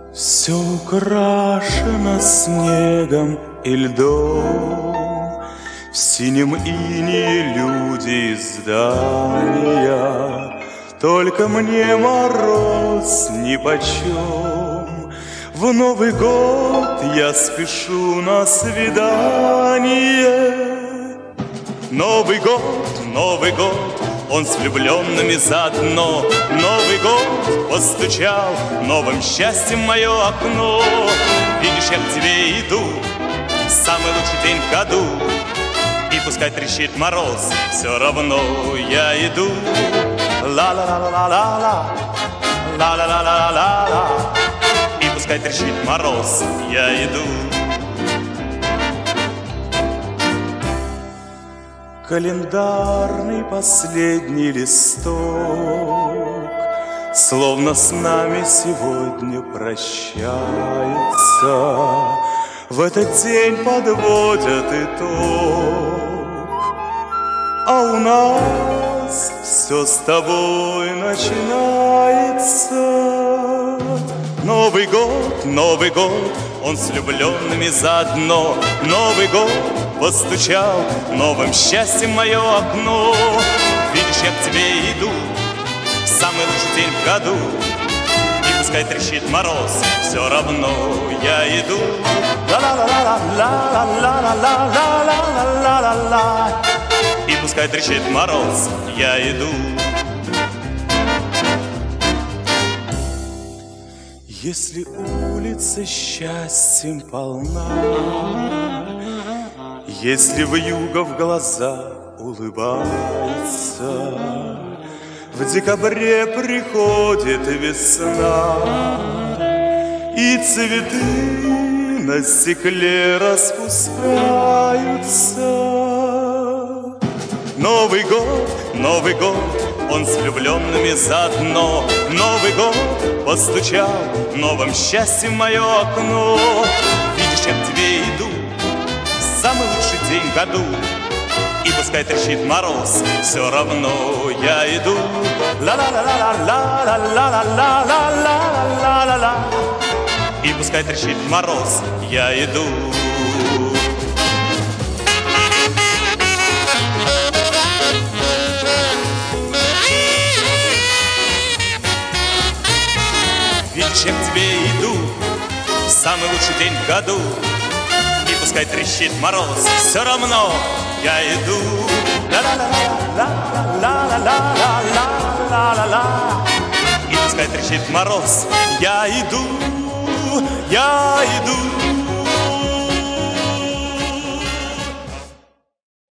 Все украшено снегом и льдом, в синем инее люди и здания. Только мне мороз нипочем. В Новый год я спешу на свидание. Новый год, он с влюбленными заодно. Новый год постучал новым счастьем в мое окно. Видишь, я к тебе иду, самый лучший день в году. И пускай трещит мороз, все равно я иду. Ла-ла-ла-ла-ла-ла, ла-ла-ла-ла-ла-ла. И пускай трещит мороз, я иду. Календарный последний листок словно с нами сегодня прощается. В этот день подводят итог, а у нас все с тобой начинается. Новый год, он с влюбленными заодно. Новый год постучал новым счастьем в мое окно. Видишь, я к тебе иду, в самый лучший день в году. И пускай трещит мороз, все равно я иду. Ла-ла-ла-ла-ла-ла-ла-ла-ла-ла-ла-ла. И пускай трещит мороз, я иду. Если улица счастьем полна, если вьюга в глаза улыбается, в декабре приходит весна, и цветы на стекле распускаются. Новый год, он с влюбленными заодно. Новый год постучал новым счастьем в мое окно. Видишь, я к тебе иду, самый лучший день в году. И пускай трещит мороз, все равно я иду. Ла-ла-ла-ла-ла-ла-ла-ла-ла-ла-ла-ла. И пускай трещит мороз, я иду. Видишь, я к тебе иду, самый лучший день в году. И пускай трещит мороз, все равно я иду. Ла-ла-ла-ла-ла-ла-ла-ла-ла-ла-ла. И пускай трещит мороз, я иду, я иду.